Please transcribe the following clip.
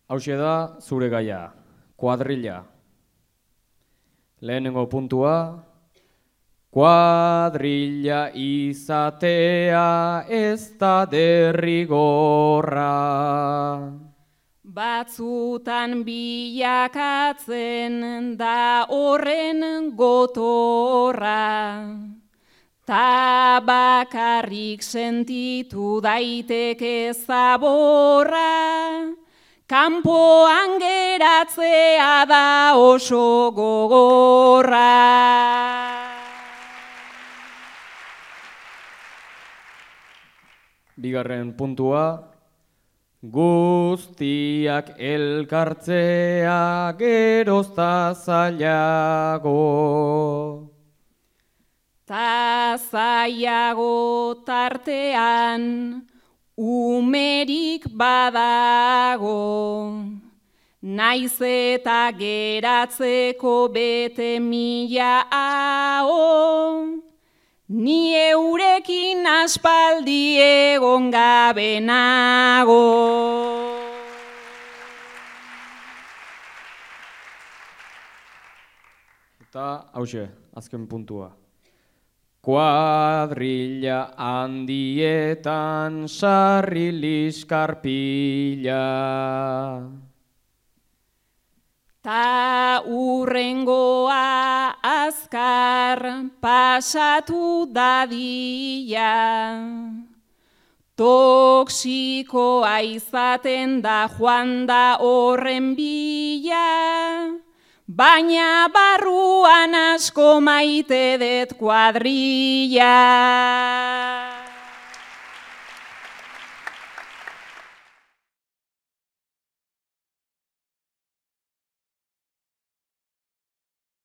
Hauxe da zure gaia, kuadrilla. Lehenengo puntua, kuadrilla izatea ez da derrigorra. Batzutan bilakatzen da horren gotorra, ta bakarrik sentitu daiteke zaborra, kanpoan geratzea da oso gogorra. Bigarren puntua, guztiak elkartzea gerozta zailago. Ta zailago tartean umerik badago, naiz eta geratzeko bete mila aho, ni eurekin aspaldi egon gabe nago. Eta hauxe, azken puntua. Kuadrilla handietan sarri liskarpila. Ta urrengoa azkar pasatu dadila, toksikoa izaten da joan da horren bila, baina barruan asko maite dut kuadrilla.